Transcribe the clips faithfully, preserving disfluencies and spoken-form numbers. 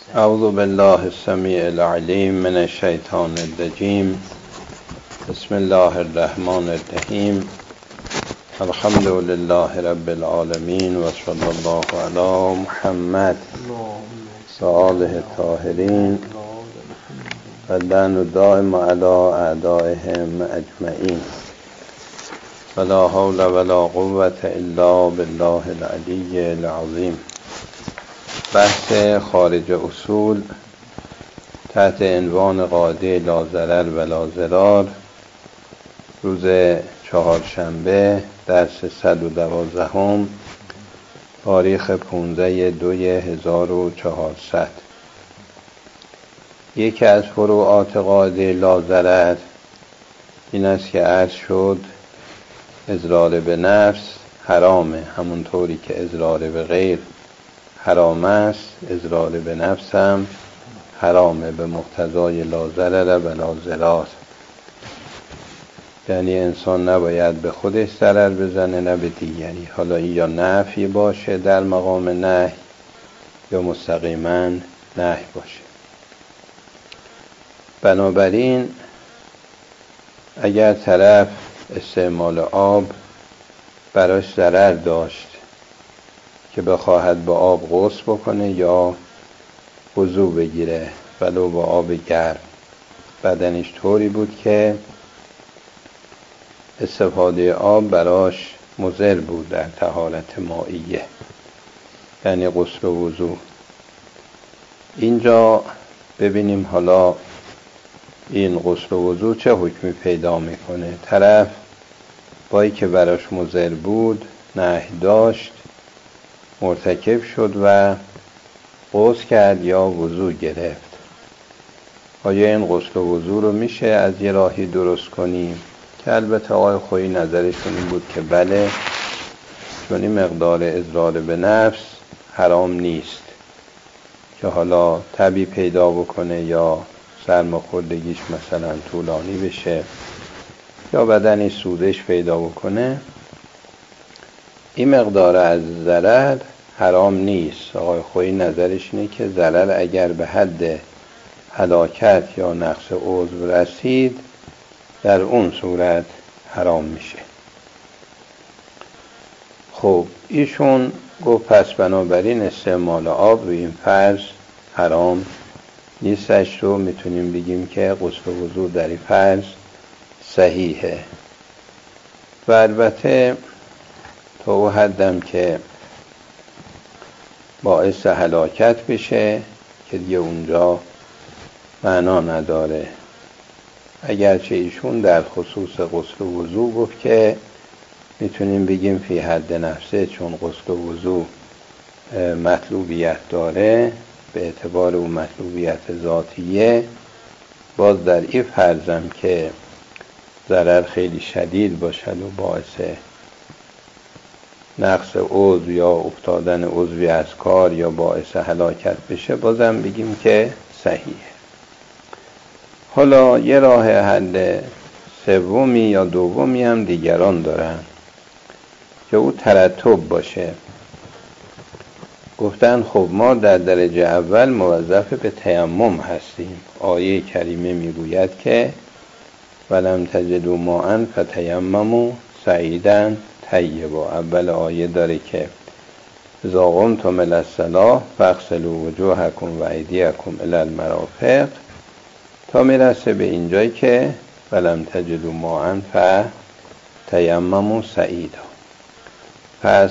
اعوذ بالله السمیع العلیم من الشیطان الرجیم. بسم الله الرحمن الرحیم. الحمد لله رب العالمین و صلی الله علی محمد و آله الطاهرین و لعن دائم علی اعدائهم اجمعین. ولا حول ولا قوة الا بالله العلی العظیم. بحث خارج اصول تحت عنوان قاعده لا ضرر ولا ضرار، روز چهارشنبه درس صد و دوازدهم تاریخ پانزده دوی هزار و چهارصد. یکی از فروعات قاعده لا ضرر این است که عرض شد اضرار به نفس حرامه، همونطوری که اضرار به غیر حرام است، اضرار به نفس هم حرامه به مقتضای لا ضرر و لا ضرار. یعنی انسان نباید به خودش ضرر بزنه نه به دیگری، حالا این یا نفی باشه در مقام نهی یا مستقیما نهی باشه. بنابراین اگر طرف استعمال آب براش ضرر داشت که بخواهد با آب غسل بکنه یا وضو بگیره ولو با آب گرم، بدنش طوری بود که استفاده آب براش مضر بود در طهارت مائیه، یعنی غسل و وضو. اینجا ببینیم حالا این غسل و وضو چه حکمی پیدا میکنه. طرف با ای که براش مضر بود نهی داشت، مرتکب شد و غسل کرد یا وضو گرفت. آیا این غسل و وضو رو میشه از یه راهی درست کنیم؟ که البته آقای خویی نظرشون این بود که بله، چون این مقدار اضرار به نفس حرام نیست که حالا تبی پیدا بکنه یا سرماخوردگیش مثلا طولانی بشه یا بدنی سوزش پیدا بکنه. این مقدار از ضرر حرام نیست. آقای خویی نظرش اینه که ضرر اگر به حد هلاکت یا نقص عضو رسید در اون صورت حرام میشه. خب ایشون گفت پس بنابراین استعمال آب روی این فرض حرام نیستش، رو میتونیم بگیم که غسل و وضو در این فرض صحیحه. و البته تا او حدم که باعث هلاکت بشه که دیگه اونجا معنا نداره. اگرچه ایشون در خصوص غسل و وضو گفت که میتونیم بگیم فی حد نفسه، چون غسل و وضو مطلوبیت داره به اعتبار اون مطلوبیت ذاتیه، باز در این فرضم که ضرر خیلی شدید باشد و باعث نقص عضو یا افتادن عضوی از کار یا باعث هلاکت بشه، بازم بگیم که صحیحه. حالا یه راه حل سومی یا دومی هم دیگران دارن که او ترتب باشه. گفتن خب ما در درجه اول موظف به تیمم هستیم. آیه کریمه میگوید که ولم تجدوا ماء فتیمموا صعیدا طیبا. اول آیه داره که اذا قمتم الی الصلاة فاغسلوا وجوهکم و ایدیکم الی المرافق، تا میرسه به اینجایی که ولم تجدوا ماء فتیمموا صعیدا. پس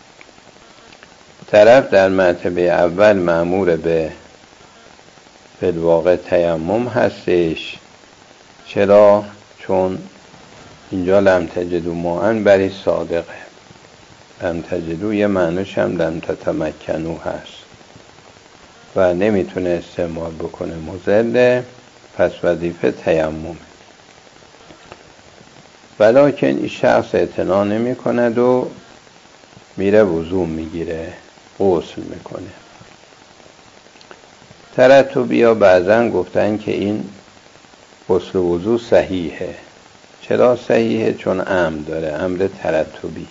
طرف در مرتبه اول مأمور به بالواقع تیمم هستش. چرا؟ چون اینجا لم تجدوا ماء برای صادقه. لم تجدوا یه معنیش هم لم تتمکنوا هست و نمیتونه استعمال بکنه، مضره، پس وظیفه تیمم. ولیکن این شخص اعتنا نمی کند و میره وضو میگیره، غسل میکنه. ترتبی ها بعضن گفتن که این غسل و وضو صحیحه. چرا صحیحه؟ چون امر داره، امر ترتبی.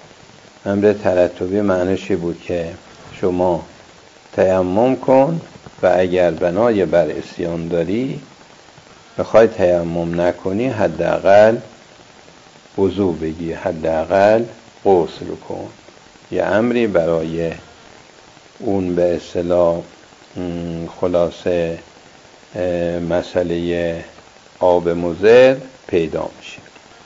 امر ترتبی معنیش بود که شما تیمم کن و اگر بنای بر عصیان داری بخوای تیمم نکنی حداقل وضو بگی، حداقل غسل کن. یه امری برای اون به اصطلاح خلاصه مسئله آب مضر پیدا میشه.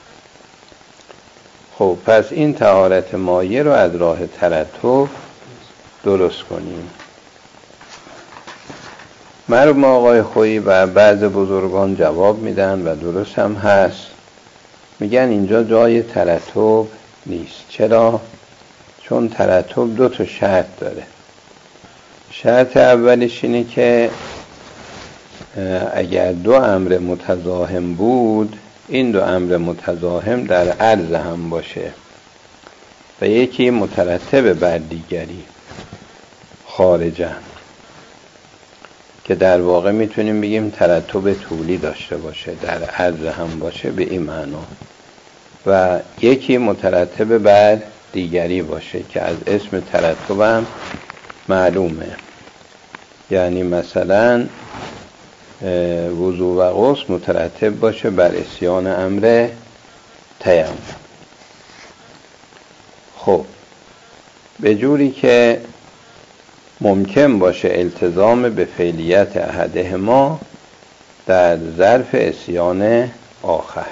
خب پس این طهارت مایع رو از راه ترتب درست کنیم. مرحوم آقای خویی و بعض بزرگان جواب میدن و درست هم هست، میگن اینجا جای ترتب نیست. چرا؟ چون ترتب دو تا شرط داره. شرط اولش اینه که اگر دو امر متزاحم بود، این دو امر متزاحم در عرض هم باشه و یکی مترتب بر دیگری خارجن، که در واقع میتونیم بگیم ترتب طولی داشته باشه، در عرض هم باشه به این معنا، و یکی مترتب بر دیگری باشه که از اسم ترتب هم معلومه. یعنی مثلا وضو و غسل مترتب باشه بر عصیان امر تیمم. خب به جوری که ممکن باشه التزام به فعلیت احدهما در ظرف عصیان آخر،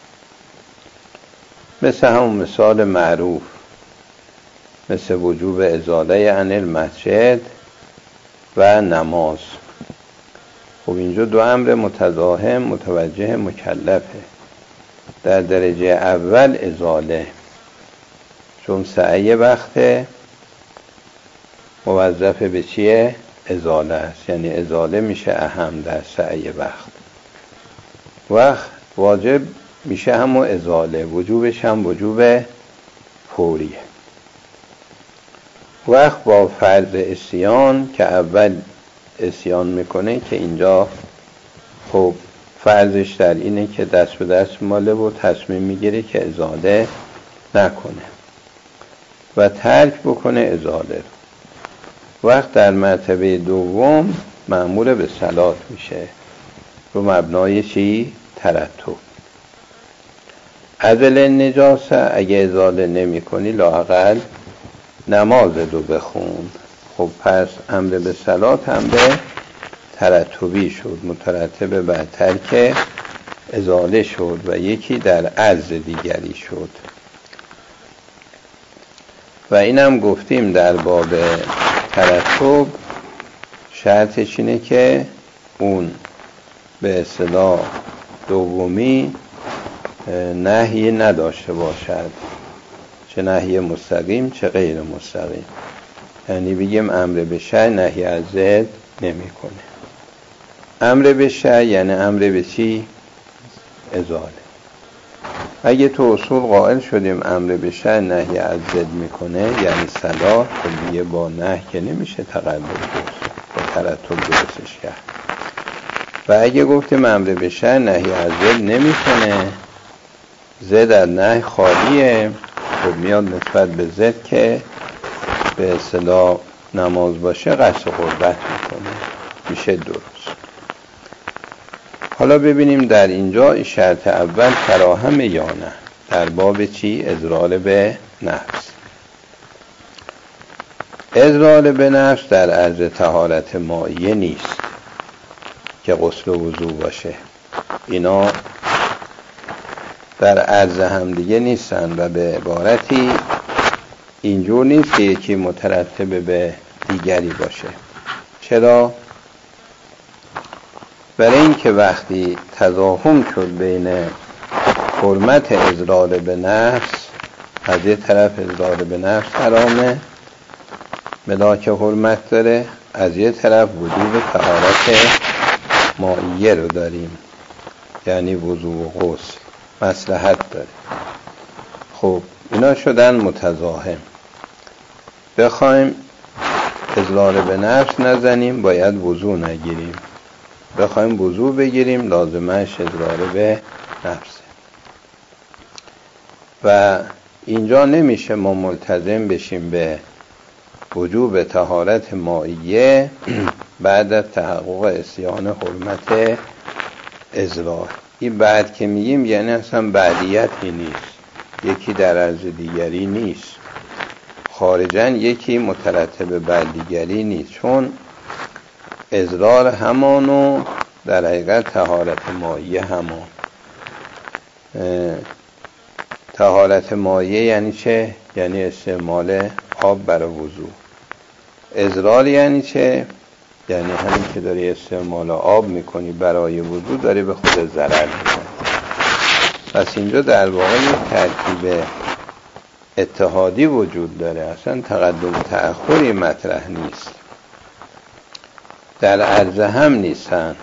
مثل همون مثال معروف، مثل وجوب ازاله عن المسجد و نماز. خب اینجا دو امر متزاحم متوجه مکلفه. در درجه اول ازاله، چون سعی وقت موظف به چیه؟ ازاله است، یعنی ازاله میشه اهم در سعی وقت. وقت واجب میشه همون ازاله، وجوبش هم وجوب فوریه. وقت با فرض عصیان که اول عصیان میکنه، که اینجا خب فرضش در اینه که دست به دست ماله و تصمیم میگیره که ازاله نکنه و ترک بکنه ازاله رو. وقت در مرتبه دوم مأمور به صلات میشه رو مبنای چی؟ ترتب. عدل نجاسه اگه ازاله نمی کنی لااقل نماز دو بخون. خب پس امر به صلات هم به ترتبی شد، مترتب بر ترک ازاله شد و یکی در عرض دیگری شد. و اینم گفتیم در باب ترتب شرطش اینه که اون به اصطلاح دومی نهی نداشته باشد، چه نهی مستقیم چه غیر مستقیم. یعنی بگیم امر به شرع نهی از ضد نمی کنه. امر به شرع یعنی امر به چی؟ ازاله. اگه تو اصول قائل شدیم امر به شرع نهی از ضد میکنه یعنی صلاح، خب دیگه با نهی که نمیشه تقلب درست با ترتب درستش کرد. و اگه گفتیم امر به شرع نهی از ضد نمیکنه، ضد از نهی خالیه، خب میاد نسبت به ضد که به اصطلاح نماز باشه قصد قربت میکنه، میشه درست. حالا ببینیم در اینجا شرط اول فراهم یا نه در باب چی؟ اضرار به نفس. اضرار به نفس در عرض طهارت مائیه نیست که غسل و وضو باشه. اینا در عرض هم دیگه نیستن و به عبارتی اینجور نیست که یکی مترتب به دیگری باشه. چرا؟ برای اینکه وقتی تضاهم شد بین حرمت اضرار به نفس، از یه طرف اضرار به نفس حرامه ملاک حرمت داره، از یه طرف وجوب طهارت مائیه رو داریم، یعنی وضو و غسل مصلحت داره. خب اینا شدن متضاهم. بخوایم اضرار به نفس نزنیم باید وضو نگیریم، بخوایم وضو بگیریم لازمش اضرار به نفسه. و اینجا نمیشه ما ملتزم بشیم به وجوب طهارت مائیه بعد از تحقق عصیان حرمت ازرار. این بعد که میگیم یعنی اصلا بعدیتی نیست، یکی در عرض دیگری نیست، خارجاً یکی مترتب بر دیگری نیست، چون ازرار همان و در حقیقت طهارت مائیه همان. طهارت مائیه یعنی چه؟ یعنی استعمال آب برای وضو. ازرار یعنی چه؟ یعنی همین که داری استعمال آب میکنی برای وضو داری به خود ضرر میکنی. پس اینجا در واقع یک ترکیب اتحادی وجود داره، اصلا تقدم تأخری مطرح نیست، در عرض هم نیستن.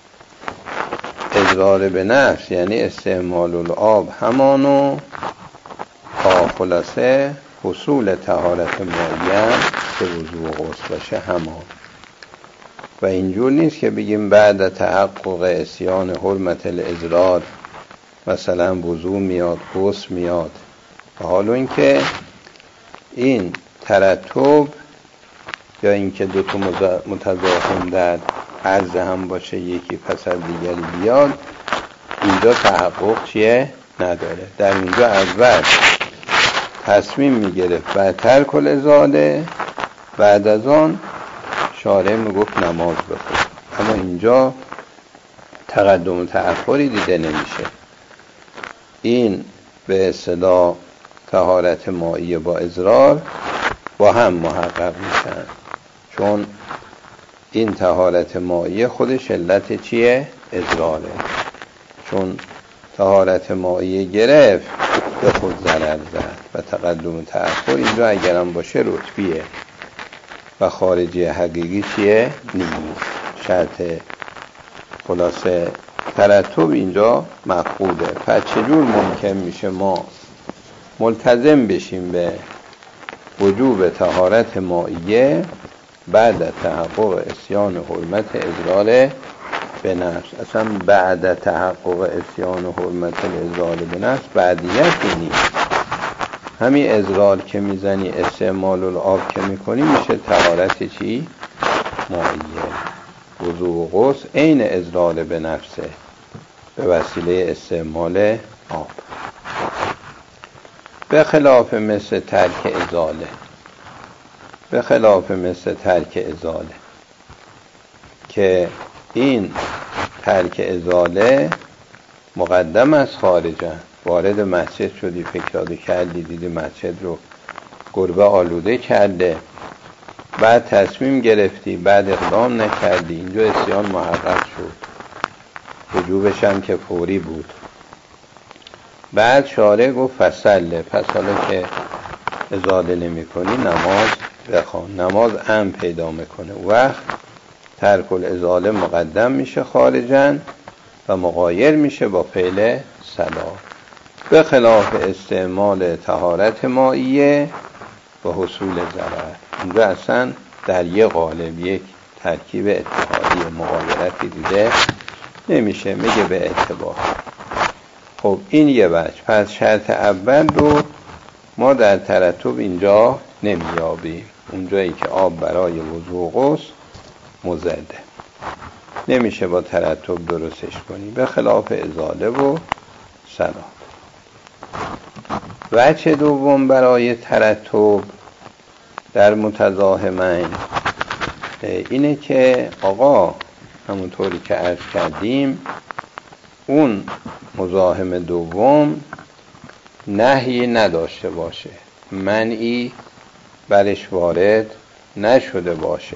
اضرار به نفس یعنی استعمال الآب همانو تا خلاصه حصول طهارت معین که وضو و غسل باشه همان. و اینجور نیست که بگیم بعد تحقق عصیان حرمت الاضرار مثلا وضو میاد، غسل میاد. حالا اینکه این ترتب یا اینکه دو تا متضاهم در عرض هم باشه یکی پس از دیگری بیاد، اینجا تحقق چیه؟ نداره. در اینجا اول تصمیم میگرفت بعد ترک الازاله، بعد از آن شارع میگفت نماز بخون. اما اینجا تقدم و تأخری دیده نمیشه. این به اصطلاح طهارت مائیه با اضرار با هم محقق میشن، چون این طهارت مائیه خودش علت چیه؟ اضراره. چون طهارت مائیه گرفت به خود ضرر زد و تقدم و تأخر اینجا اگرم باشه رتبیه و خارجی حقیقی چیه؟ نیست. شرط خلاصه ترتب اینجا مفقوده. پس چجور ممکن میشه ما ملتزم بشیم به وجوب طهارت مائیه بعد تحقق عصیان حرمت اضرار به نفس؟ اصلا بعد تحقق عصیان حرمت اضرار به نفس بعدیتی نیست. همین اضرار که میزنی، استعمال الآب که میکنی، میشه طهارت چی؟ مائیه. وضو و غسل عین اضرار به نفسه به وسیله استعمال آب، به خلاف مثل ترک ازاله. به خلاف مثل ترک ازاله که این ترک ازاله مقدم از خارجه. وارد مسجد شدی، فکرادو کردی، دیدی مسجد رو گربه آلوده کرده، بعد تصمیم گرفتی، بعد اقدام نکردی، اینجا عصیان محقق شد، وجوبش هم که فوری بود. بعد شارع گفت فصله، پس حالا که ازاله نمی کنی نماز بخوان. نماز ام پیدا میکنه، وقت ترک الازاله مقدم میشه خارجن و مغایر میشه با فعل صلاح، به خلاف استعمال طهارت مائیه و حصول ضرر. اینجا اصلا در یک قالب یک ترکیب اتحادی مغایرتی دیده نمیشه، میگه به اعتبار. خب این یه وجه. پس شرط اول رو ما در ترتب اینجا نمیابیم. اونجایی که آب برای وضو و غسل مزده نمیشه با ترتب درستش کنی، به خلاف ازاله و صلاح. وجه دوم برای ترتب در متضاهمین اینه که آقا همونطوری که عرض کردیم اون مزاحم دوم نهی نداشته باشه، منعی برش وارد نشده باشه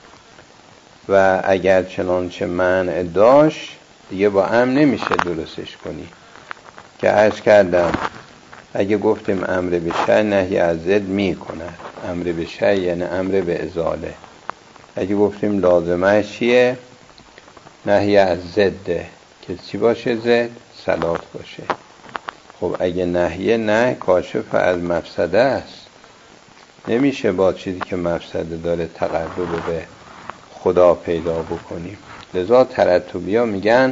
و اگر چنانچه منع داشت دیگه با هم نمیشه درستش کنی. که عرض کردم اگه گفتیم امر به شرع نهی از ضد می کند، امر به شرع یعنی امر به ازاله. اگه گفتیم لازمه چیه؟ نهی از ضده که چی باشه؟ ضد صلات باشه. خب اگه نهیه نه کاشف از مفسده است، نمیشه با چیزی که مفسده داره تقرب به خدا پیدا بکنیم. لذا ترتبی ها میگن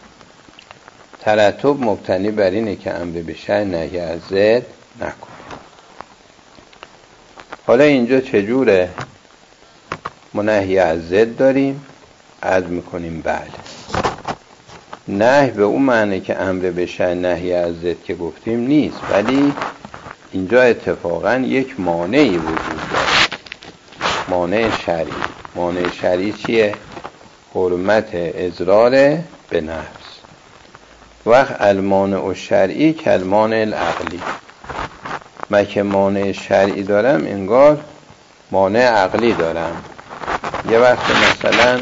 ترتب مبتنی بر اینه که امر به شرع نهی از ضد نکنه. حالا اینجا چجوره؟ ما نهی از ضد داریم، عرض میکنیم بله. نهی به اون معنی که امر به شأن نهی از ضد که گفتیم نیست، ولی اینجا اتفاقا یک مانعی وجود داره، مانع شرعی. مانع شرعی چیه؟ حرمت اضرار به نفس. وقت المانع شرعی کالمانع العقلی. من که مانع شرعی دارم انگار مانع عقلی دارم. یه وقت مثلا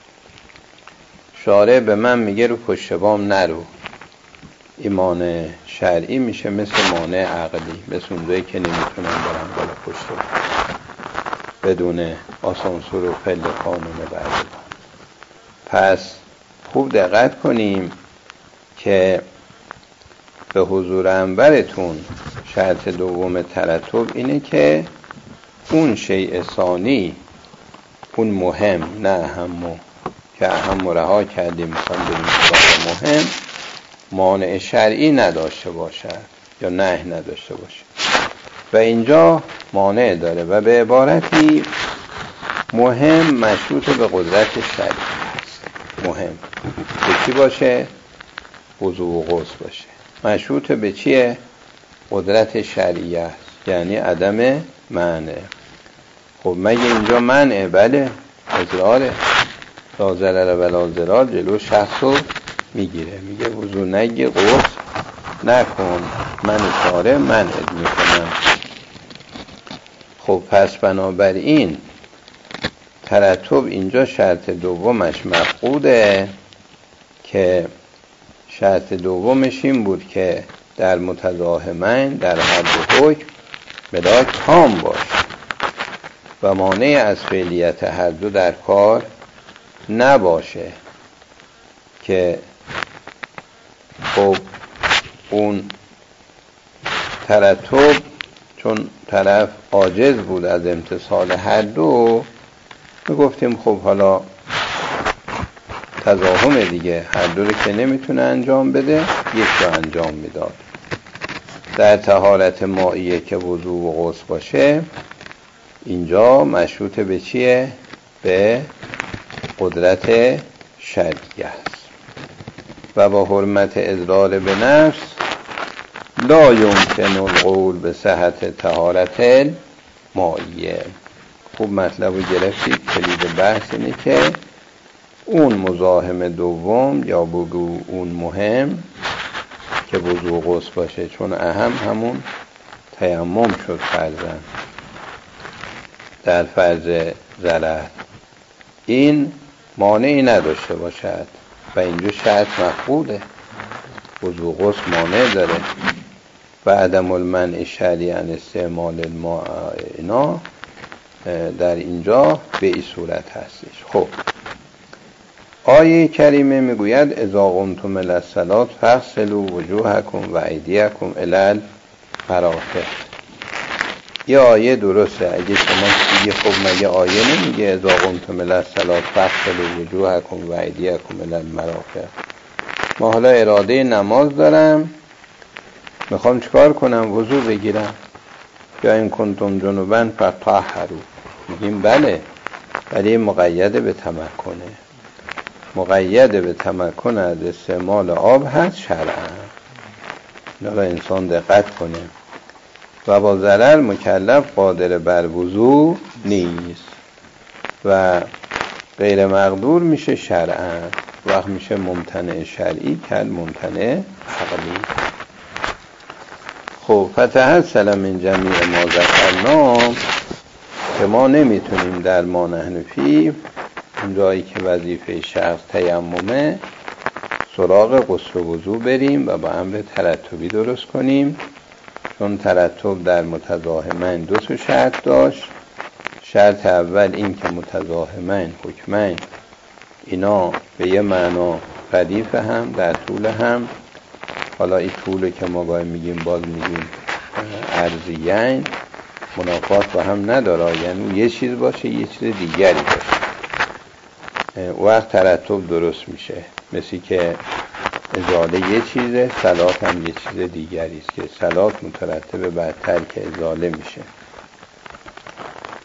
شارع به من میگه رو پشت بام نرو، این مانع شرعی میشه مثل مانع عقلی، مثل اونجایی که نمیتونم برم بالا پشت بام بدون آسانسور و پله قانون بعد. پس خوب دقت کنیم که به حضور انبرتون شرط دوم ترتب اینه که اون شیء ثانی، اون مهم، نه اهمو که اهم رها کردیم میخوام بریم سراغ مهم، مانع شرعی نداشته باشد یا نه نداشته باشه. و اینجا مانع داره و به عبارتی مهم مشروط به قدرت شرعی است. مهم به چی باشه؟ وضو و غسل باشه. مشروط به چیه؟ قدرت شرعی است، یعنی عدم منع. خب مگه اینجا منع؟ بله، اضراره. لا ضرر ولا ضرار جلو شخصو میگیره، میگه وضو نگی، غسل نکن، من شارع منعت میکنم. خب پس بنابراین ترتب اینجا شرط دومش مفقوده، که شرط دومش این بود که در متضاهمین در هر دو حکم ملاک تام باشه و مانع از فعلیت هر دو در کار نباشه. که خب اون ترتب چون طرف عاجز بود از امتثال هر دو، گفتیم خب حالا تضاهم دیگه، هر دو رو که نمیتونه انجام بده یک رو انجام میداد. در طهارت مائیه که وضو و غسل باشه اینجا مشروط به چیه؟ به قدرت شرعی است. و با حرمت اضرار به نفس لا یمکن القول به صحت طهارت مائیه. خوب مطلب رو گرفتید. کلید بحث اینه که اون مزاحم دوم یا بگو اون مهم که وضو و غسل باشه، چون اهم همون تیمم شد فرضاً در فرض ضرر، این مانعی نداشته باشد و اینجا شرط مفقوده. وضو و غسل مانع داره و عدم المنع شرعی عن استعمال الماء اینا در اینجا به این صورت هستش. خب آیه کریمه میگوید اذا قمتم الی الصلاة فاغسلوا وجوهکم و ایدیکم الی المرافق. یه آیه درسته. اگه شما دیگه خب مگه آیه نمیگه اذا قمتم الی الصلاة فاغسلوا وجوهکم و ایدیکم الی المرافق؟ ما حالا اراده نماز دارم، میخوام چیکار کنم؟ وضو بگیرم. یا این کنتم جنبا فطهروا، میگیم بله، ولی مقید به تمکنه. مقید به تمکن از استعمال آب هست شرعا. حالا انسان دقت کنه. و با ضرر مکلف قادر بر وضو نیست و غیر مقدور میشه شرعا، وقت میشه ممتنع شرعی کل ممتنع عقلی. خب فتحصل من جمیع ما ذکرنا، که ما نمیتونیم در ما نحن فی اون جایی که وظیفه شخص تیممه سراغ غسل و وضو بریم و با امر ترتبی درست کنیم، چون ترتب در متضاهمین دو تا شرط داشت. شرط اول این که متضاهمین حکمین اینا به یه معنا ردیف هم در طول هم، حالا این طول که ما باید میگیم باز میگیم ارضیین، منافات با هم نداره، یعنی یه چیز باشه یه چیز دیگری باشه، وقت ترتب درست میشه. مثل که ازاله یه چیزه، صلات هم یه چیز دیگری است که صلات مترتب بر ترک ازاله میشه.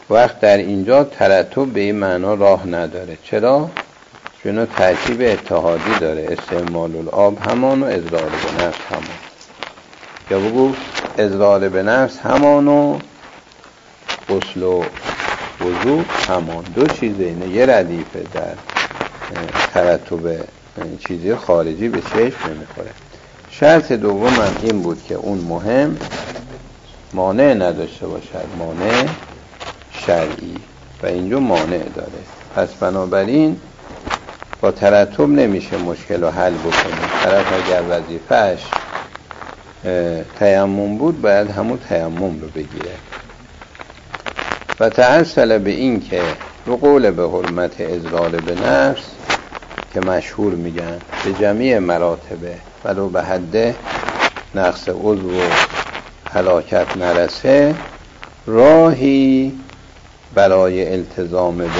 وقت در اینجا ترتب به این معنا راه نداره. چرا؟ چون ترکیب اتحادی داره. استعمال الآب همان و اضرار به نفس همان، یا بگو اضرار به نفس همان و غسل و وضو همان. دو چیزه، اینه یه ردیفه در ترتب چیزی خارجی به چشم نمیخوره. شرط دوم هم این بود که اون مهم مانع نداشته باشد، مانع شرعی، و اینجا مانع داره. پس بنابراین با ترتب نمیشه مشکل رو حل بکنه. طرف اگر وظیفه‌اش تیمم بود باید همون تیمم رو بگیره. و تحصل به این که رو قول به حرمت اضرار به نفس که مشهور میگن به جمیع مراتبه ولو به حد نقص عضو و هلاکت نرسه، راهی برای التزام به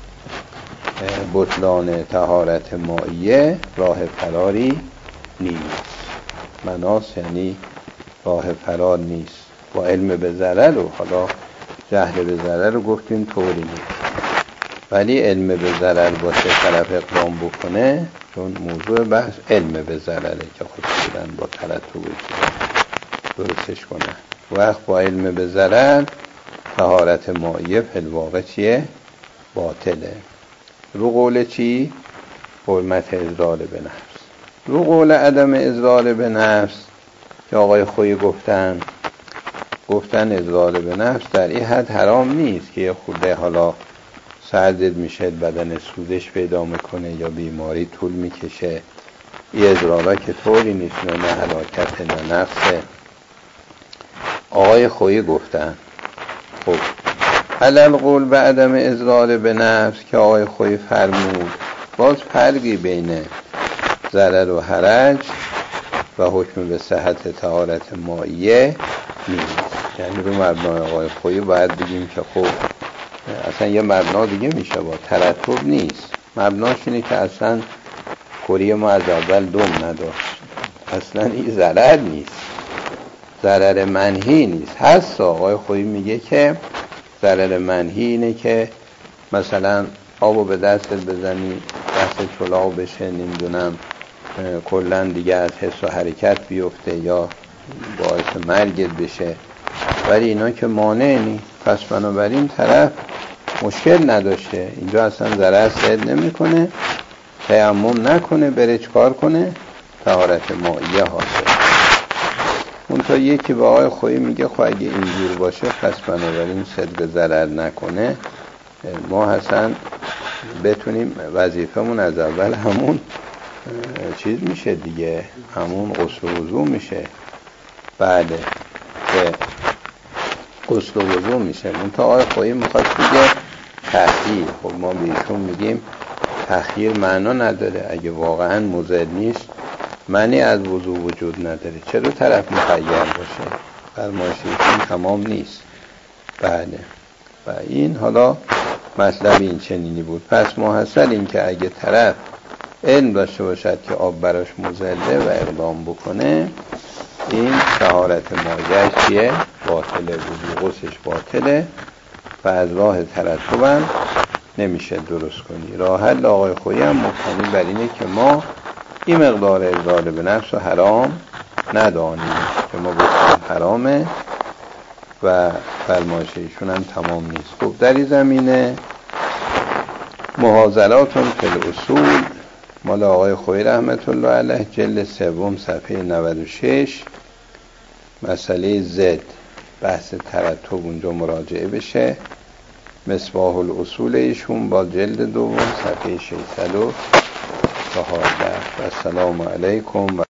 بطلان طهارت مائیه راه فراری نیست. مناس یعنی راه فرار نیست. با علم به ضرر، و حالا جهل به ضرر رو گفتیم طوری نیست، ولی علم به ضرر باشه طرف اقدام بکنه، چون موضوع بحث علم به ضرره که خود بودن با ترتب درستش کنه. وقت با علم به ضرر طهارت مائیه فی الواقع چیه؟ باطله. رو قول چی؟ حرمت اضرار به نفس. رو قول عدم اضرار به نفس که آقای خویی گفتن گفتن اضرار به نفس در این حد حرام نیست که یه خورده حالا سردت میشه، بدن سوزش پیدا میکنه یا بیماری طول میکشه. این اضرارا که طوری نیست، نه هلاکت نه نقصه. آقای خویی گفتن. خب علل قول به عدم اضرار به نفس که آقای خویی فرمود، باز فرقی بین ضرر و حرج و حکم به صحت طهارت مائیه نیست. یعنی رو مبنای آقای خویی باید بگیم که خب اصلا یه مبنا دیگه میشه، با ترتب نیست. مبناش اینه که اصلا کری ما از اول دم نداشت، اصلا این ضرر نیست، ضرر منهی نیست. هست آقای خویی میگه که ضرر منهی اینه که مثلا آبو به دستت بزنی، دست چلاو بشه، نمیدونم کلن دیگه از حس و حرکت بیفته یا باعث مرگت بشه، ولی اینا که مانع نیست. پس بنابراین طرف مشکل نداشته، اینجا اصلا ضرر سد نمی کنه، تیمم نکنه، بره چکار کنه؟ طهارت مائیه حاصل. اون تا یکی به آقای خویی میگه خب اگه اینجور باشه پس بنابراین صدق ضرر نکنه، ما اصلا بتونیم وظیفمون از اول همون چیز میشه دیگه، همون غسل و وضو میشه. بله که غسل و وضو میشه. اون تا آقای خویی میخواد بگه تأخیر. خب ما بیشون میگیم تأخیر معنا نداره، اگه واقعا مضر نیست معنی از وضو وجود نداره، چرا طرف مخیر باشه؟ فرمایشیشون تمام نیست. بله و این حالا مطلب این چنینی بود. پس محصل این که اگه طرف علم داشته باشد که آب براش مضره و اقدام بکنه، این طهارت مائیه چیه؟ باطله، وضو غسلش باطله و از راه ترتب هم نمیشه درست کنی. راه حل آقای خویی هم مبتنی بر اینه که ما این مقدار اضرار به نفس و حرام ندانیم که ما گفتیم حرامه و فرمایششون هم تمام نیست. خب در این زمینه محاضراتون فی الاصول مال آقای خویی رحمت الله علیه، جلد سوم صفحه نود و شش، مسئله زد، بحث ترتب اونجا مراجعه بشه. مصباح الاصول ایشون با جلد دوم صفحه ششصد و چهارده. و السلام علیکم.